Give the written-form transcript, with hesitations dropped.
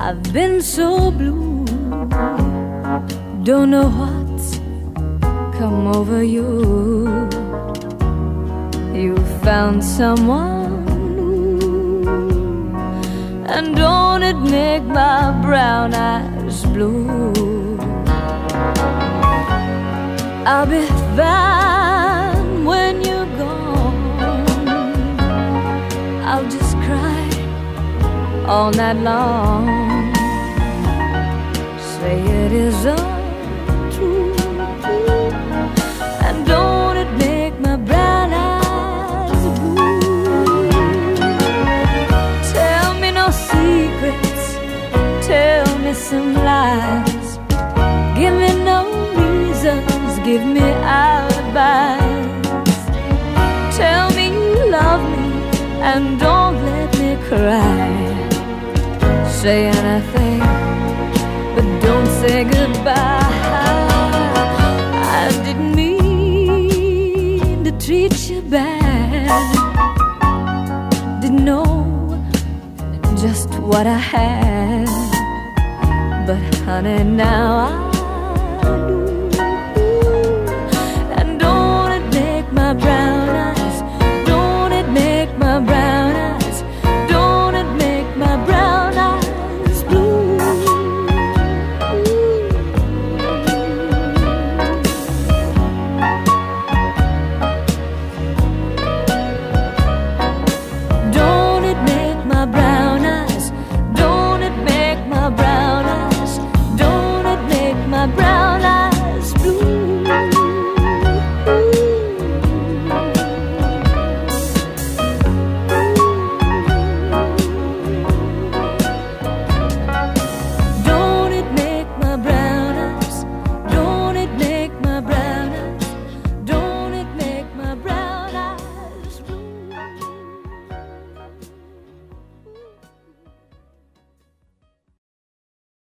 I've been so blue, don't know what's come over you. You found someone new, and don't it make my brown eyes blue? I'll be fine when you're gone. I'll just cry all night long. Say it is untrue, and don't it make my brown eyes blue? Tell me no secrets, tell me some lies. Give me no reasons, give me alibis. Tell me you love me and don't let me cry. Say anything, but don't say goodbye. I didn't mean to treat you bad. Didn't know just what I had. But honey, now I